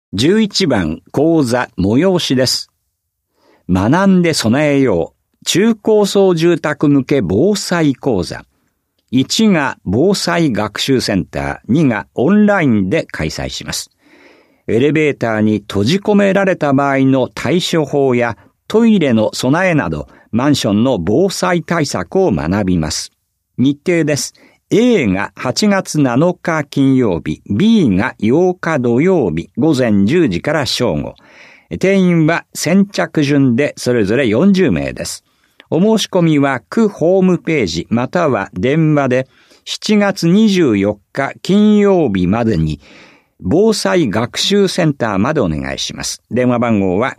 11番講座催しです。学んで備えよう中高層住宅向け防災講座。1が防災学習センター、2がオンラインで開催します。エレベーターに閉じ込められた場合の対処法やトイレの備えなどマンションの防災対策を学びます。日程です。A が8月7日金曜日、B が8日土曜日、午前10時から正午。定員は先着順でそれぞれ40名です。お申し込みは区ホームページまたは電話で7月24日金曜日までに防災学習センターまでお願いします。電話番号は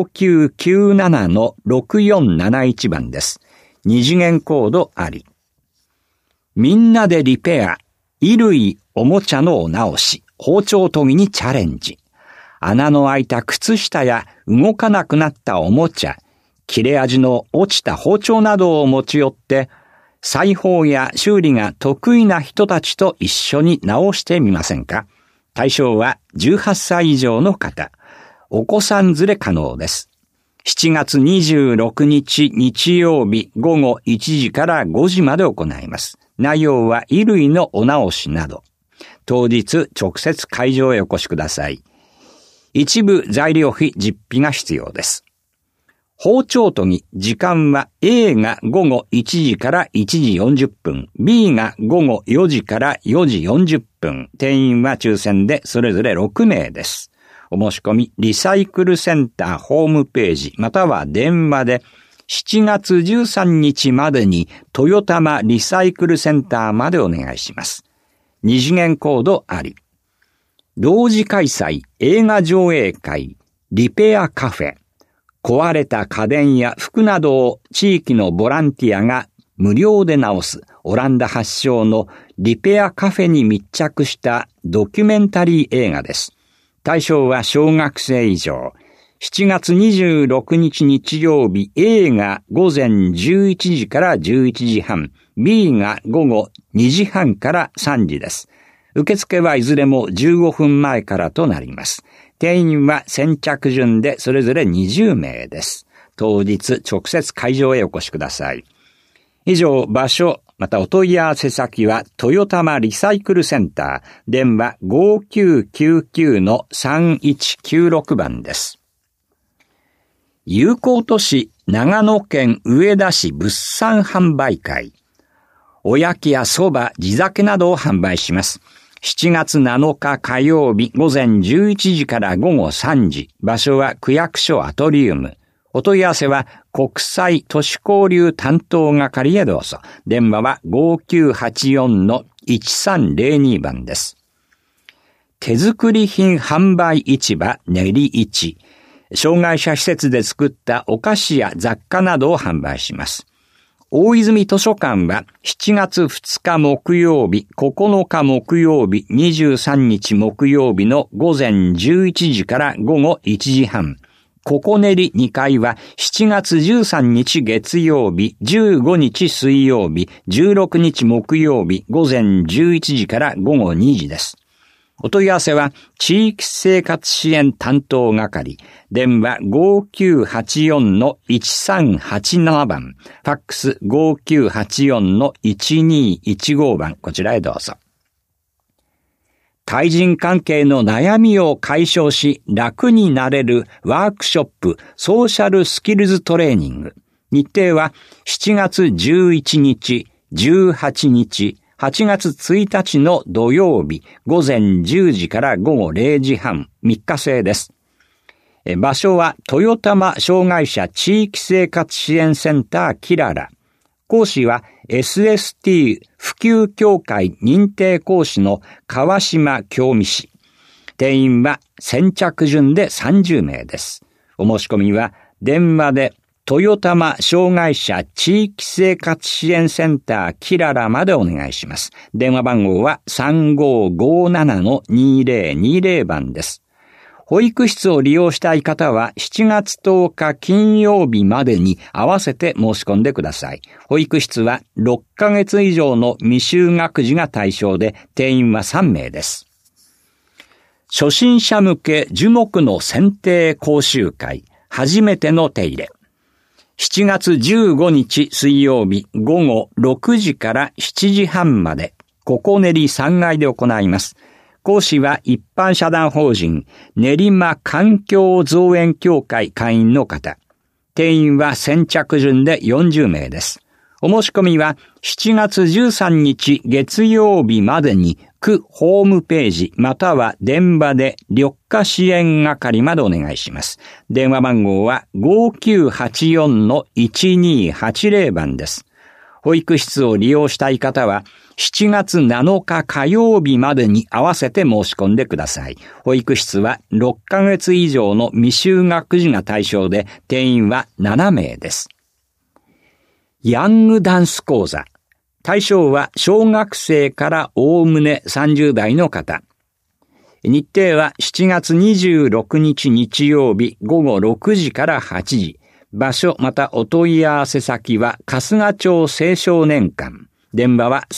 5997-6471 番です。2次元コードあり。みんなでリペア、衣類、おもちゃのお直し、包丁研ぎにチャレンジ。穴の開いた靴下や動かなくなったおもちゃ、切れ味の落ちた包丁などを持ち寄って、裁縫や修理が得意な人たちと一緒に直してみませんか？対象は18歳以上の方。お子さん連れ可能です。7月26日日曜日午後1時から5時まで行います。内容は衣類のお直しなど。当日直接会場へお越しください。一部材料費実費が必要です。包丁研ぎ、時間は A が午後1時から1時40分、B が午後4時から4時40分、定員は抽選でそれぞれ6名です。お申し込み、リサイクルセンターホームページ、または電話で7月13日までに豊玉リサイクルセンターまでお願いします。2次元コードあり。同時開催映画上映会、リペアカフェ。壊れた家電や服などを地域のボランティアが無料で直すオランダ発祥のリペアカフェに密着したドキュメンタリー映画です。対象は小学生以上。7月26日日曜日 A が午前11時から11時半、B が午後2時半から3時です。受付はいずれも15分前からとなります。定員は先着順でそれぞれ20名です。当日直接会場へお越しください。以上、場所、またお問い合わせ先は豊玉リサイクルセンター、電話 5999-3196 番です。友好都市長野県上田市物産販売会。おやきやそば、地酒などを販売します。7月7日火曜日午前11時から午後3時。場所は区役所アトリウム。お問い合わせは国際都市交流担当係へどうぞ。電話は 5984-1302 番です。手作り品販売市場練り市。障害者施設で作ったお菓子や雑貨などを販売します。大泉図書館は7月2日木曜日、9日木曜日、23日木曜日の午前11時から午後1時半。ここ練り2階は7月13日月曜日、15日水曜日、16日木曜日、午前11時から午後2時です。お問い合わせは地域生活支援担当係、電話 5984-1387 番、ファックス 5984-1215 番、こちらへどうぞ。対人関係の悩みを解消し楽になれるワークショップソーシャルスキルズトレーニング。日程は7月11日、18日、8月1日の土曜日午前10時から午後0時半、3日制です。場所は豊玉障害者地域生活支援センターキララ。講師は SST 普及協会認定講師の川島京美氏。定員は先着順で30名です。お申し込みは電話で豊玉障害者地域生活支援センターキララまでお願いします。電話番号は 3557-2020 番です。保育室を利用したい方は7月10日金曜日までに合わせて申し込んでください。保育室は6ヶ月以上の未就学児が対象で定員は3名です。 初心者向け樹木の剪定講習会、初めての手入れ。7月15日水曜日午後6時から7時半まで、ここ練り3階で行います。講師は一般社団法人練馬環境造園協会会員の方。定員は先着順で40名です。お申し込みは7月13日月曜日までに区ホームページまたは電話で緑化支援係までお願いします。電話番号は 5984-1280 番です。保育室を利用したい方は7月7日火曜日までに合わせて申し込んでください。保育室は6ヶ月以上の未就学児が対象で定員は7名です。ヤングダンス講座。対象は小学生からおおむね30代の方。日程は7月26日日曜日午後6時から8時。場所またお問い合わせ先は春日町青少年館。電話は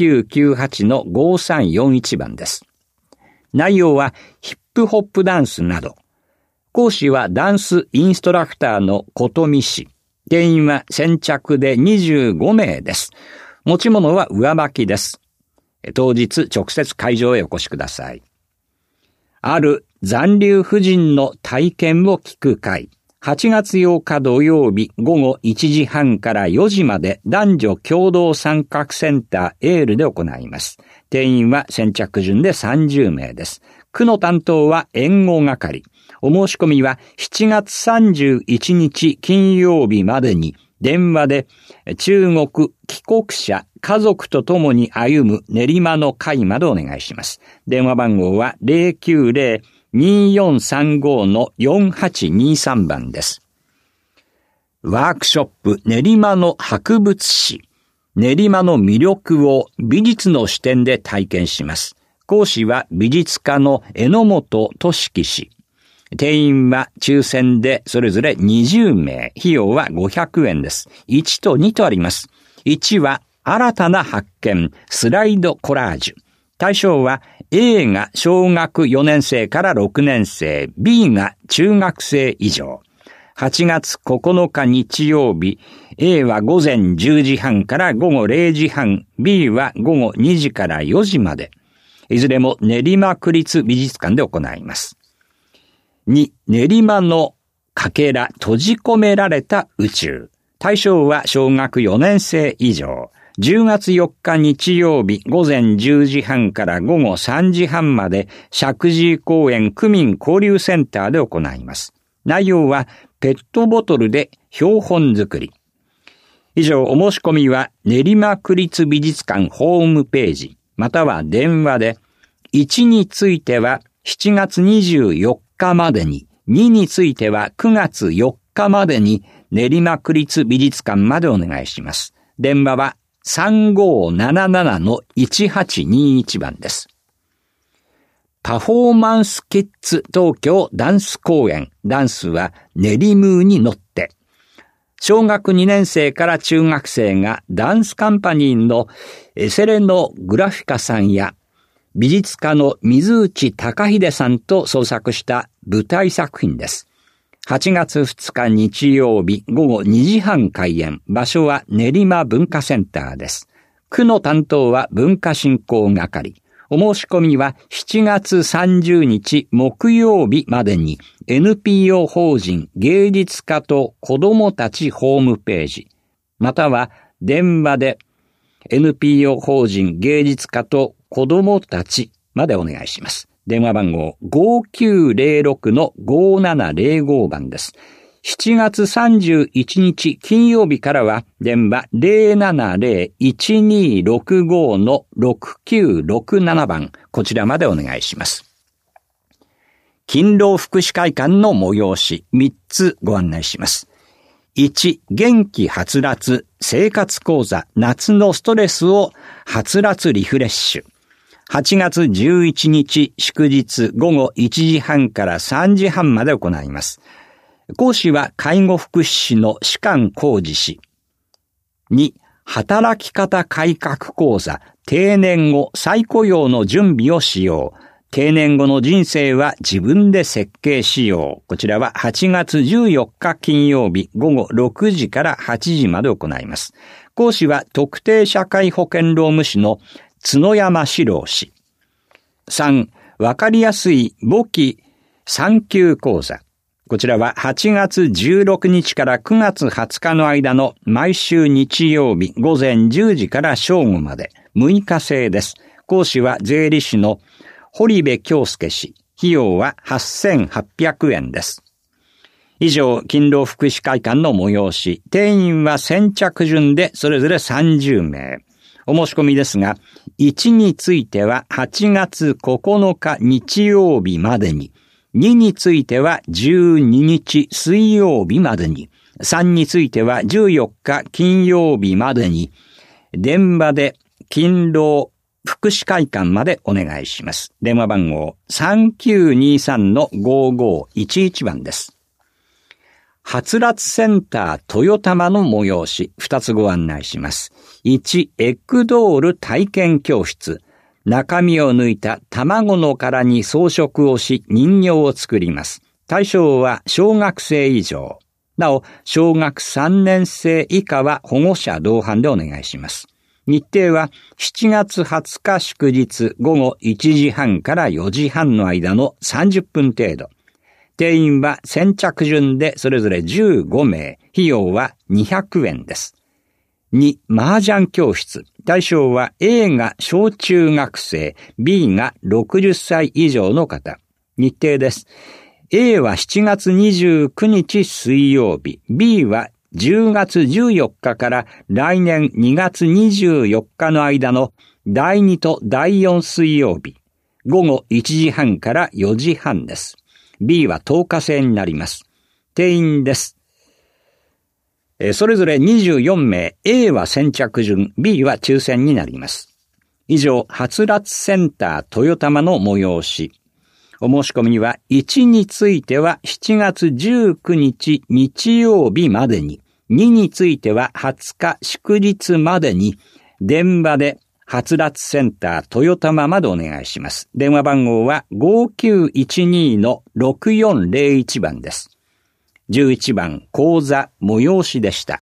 3998-5341 番です。内容はヒップホップダンスなど。講師はダンスインストラクターの琴美氏。定員は先着で25名です。持ち物は上履きです。当日直接会場へお越しください。ある残留婦人の体験を聞く会。8月8日土曜日午後1時半から4時まで男女共同参画センターエールで行います。定員は先着順で30名です。区の担当は援護係。お申し込みは7月31日金曜日までに電話で中国帰国者家族と共に歩む練馬の会までお願いします。電話番号は 090-2435-4823 番です。ワークショップ練馬の博物史。練馬の魅力を美術の視点で体験します。講師は美術家の榎本俊樹氏。定員は抽選でそれぞれ20名。費用は500円です。1と2とあります。1は新たな発見、スライドコラージュ。対象は A が小学4年生から6年生、B が中学生以上。8月9日日曜日、A は午前10時半から午後0時半、B は午後2時から4時まで。いずれも練馬区立美術館で行います。2、練馬のかけら閉じ込められた宇宙。対象は小学4年生以上。10月4日日曜日午前10時半から午後3時半まで石神井公園区民交流センターで行います。内容はペットボトルで標本作り。以上、お申し込みは練馬区立美術館ホームページまたは電話で1については7月24日までに、2については9月4日までに練馬区立美術館までお願いします。電話は 3577-1821 番です。パフォーマンスキッズ東京ダンス公演。ダンスは練りムーに乗って。小学2年生から中学生がダンスカンパニーのセレノグラフィカさんや美術家の水内孝秀さんと創作した舞台作品です。8月2日日曜日午後2時半開演。場所は練馬文化センターです。区の担当は文化振興係。お申し込みは7月30日木曜日までに NPO 法人芸術家と子どもたちホームページまたは電話で NPO 法人芸術家と子どもたちまでお願いします。電話番号 5906-5705 番です。7月31日金曜日からは電話 070-1265-6967 番、こちらまでお願いします。勤労福祉会館の催し3つご案内します。1、元気はつらつ生活講座夏のストレスをはつらつリフレッシュ。8月11日祝日午後1時半から3時半まで行います。講師は介護福祉士の士官浩二氏。2、働き方改革講座定年後再雇用の準備をしよう。 定年後の人生は自分で設計しよう。こちらは8月14日金曜日午後6時から8時まで行います。講師は特定社会保険労務士の角山史郎氏。3、わかりやすい簿記3級講座。こちらは8月16日から9月20日の間の毎週日曜日午前10時から正午まで6日制です。講師は税理士の堀部京介氏。費用は8800円です。以上、勤労福祉会館の催し。定員は先着順でそれぞれ30名。お申し込みですが、1については8月9日日曜日までに、2については12日水曜日までに、3については14日金曜日までに、電話で勤労福祉会館までお願いします。電話番号 3923-5511 番です。はつらつセンター豊玉の催し、2つご案内します。1、エッグドール体験教室。中身を抜いた卵の殻に装飾をし人形を作ります。対象は小学生以上。なお、小学3年生以下は保護者同伴でお願いします。日程は7月20日祝日午後1時半から4時半の間の30分程度。定員は先着順でそれぞれ15名。費用は200円です。2、麻雀教室。対象は A が小中学生、B が60歳以上の方。日程です。A は7月29日水曜日、B は10月14日から来年2月24日の間の第2と第4水曜日、午後1時半から4時半です。B は10日制になります。定員です。それぞれ24名、A は先着順、B は抽選になります。以上、はつらつセンター豊玉の催し。お申し込みには、1については7月19日日曜日までに、2については20日祝日までに、電話ではつらつセンター豊玉までお願いします。電話番号は 5912-6401 番です。11番講座催しでした。